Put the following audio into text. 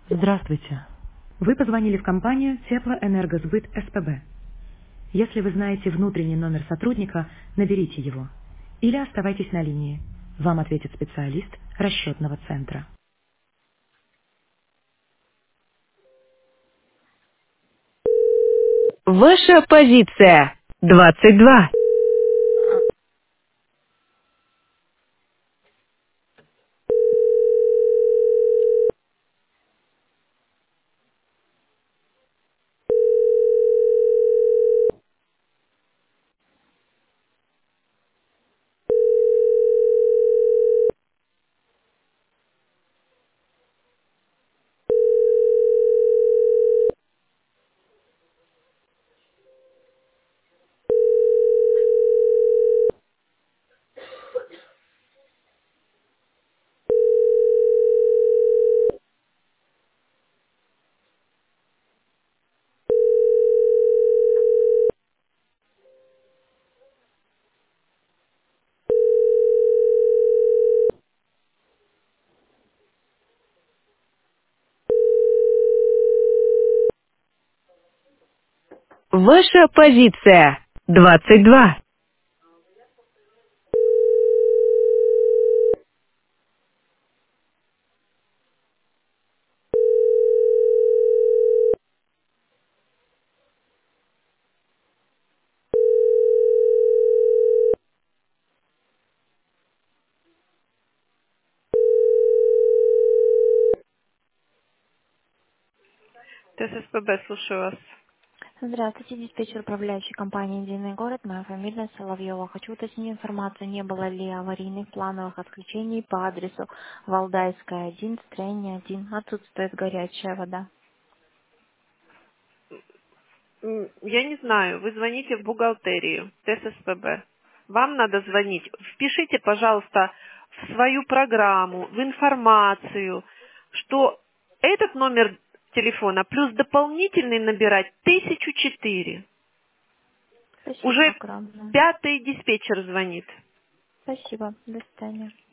Здравствуйте. Вы позвонили в компанию Теплоэнергосбыт СПБ. Если вы знаете внутренний номер сотрудника, наберите его. Или оставайтесь на линии. Вам ответит специалист расчетного центра. Ваша позиция 22. Ваша позиция 22. ТССПБ, слушаю вас. Здравствуйте, диспетчер управляющей компании «Единый город». Моя фамилия Соловьева. Хочу уточнить информацию, не было ли аварийных плановых отключений по адресу Валдайская, 1, строение 1. Отсутствует горячая вода. Я не знаю, вы звоните в бухгалтерию ТССПБ. Вам надо звонить. Впишите, пожалуйста, в свою программу, в информацию, что этот номер телефона плюс дополнительный набирать 1004. Спасибо Уже огромное. пятый диспетчер звонит. Спасибо. До свидания.